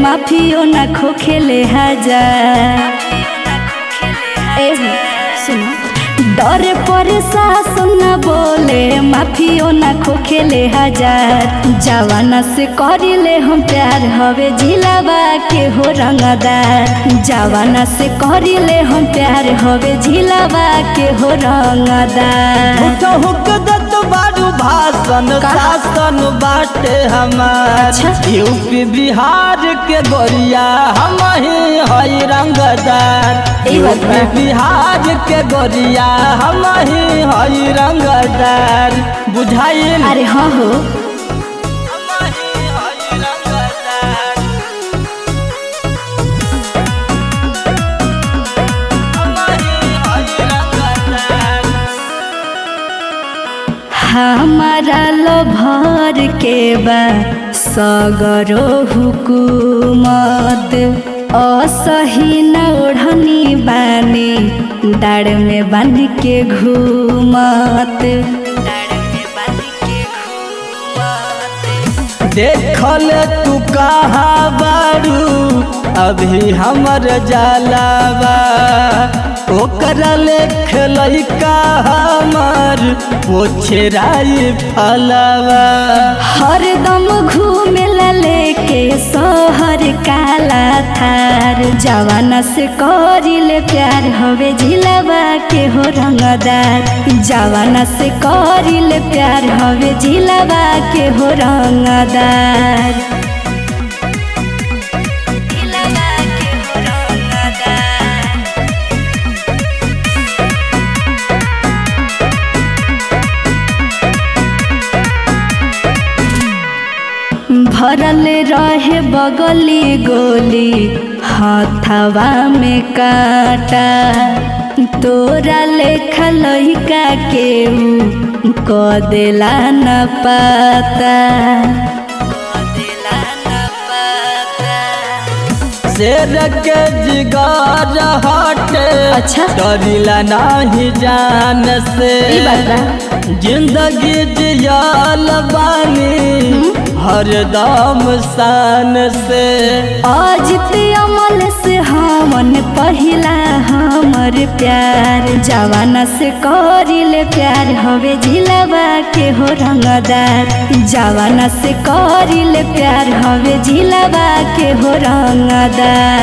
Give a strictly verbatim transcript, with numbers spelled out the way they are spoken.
माफियो ना खोखेले हजार। सुनो डर पर शासन न बोले माफियो ना खोखेले हजार। जवाना से करिले हम प्यार हवे झिलावा के हो रंगदार। जवाना से करिले हम प्यार हवे झिलावा के हो रंगदार। बारू भाषण शासन बाटे हमार। यूपी बिहार के गोरिया हम ही हई रंगदार। यूपी बिहार के गोरिया हम ही हई रंगदार। बुझाइल? अरे हाँ हो हमारा लोभर के बा सगरो हुकूमत। असही न ओढ़नी बानी डाड़ में बांध के घूमत। देखल तू कहाँ बारू अभी हमर जलावा। ओकरा लेख लइका हमर पोछराई फलवा। हरदम घूमेला लेके शहर काला थार। जवाना से करिले प्यार हवे झिलावा के हो रंगदार। जवाना से करिले प्यार हवे झिलावा के हो रंगदार। भरल रहे बगली गोली हथवा में काटा। तोरा लेखा लइका के क देला न पाता। शेर के जिगर हटे अच्छा डरिला नहीं जान से। जिंदगी जियल बानी हरदम शान से। अजित अमल से हमन पहिला हमर प्यार। जवाना से करिले प्यार हवे झिलावा के हो रंगदार। जवाना से करिले प्यार हवे झिलावा के हो रंगदार।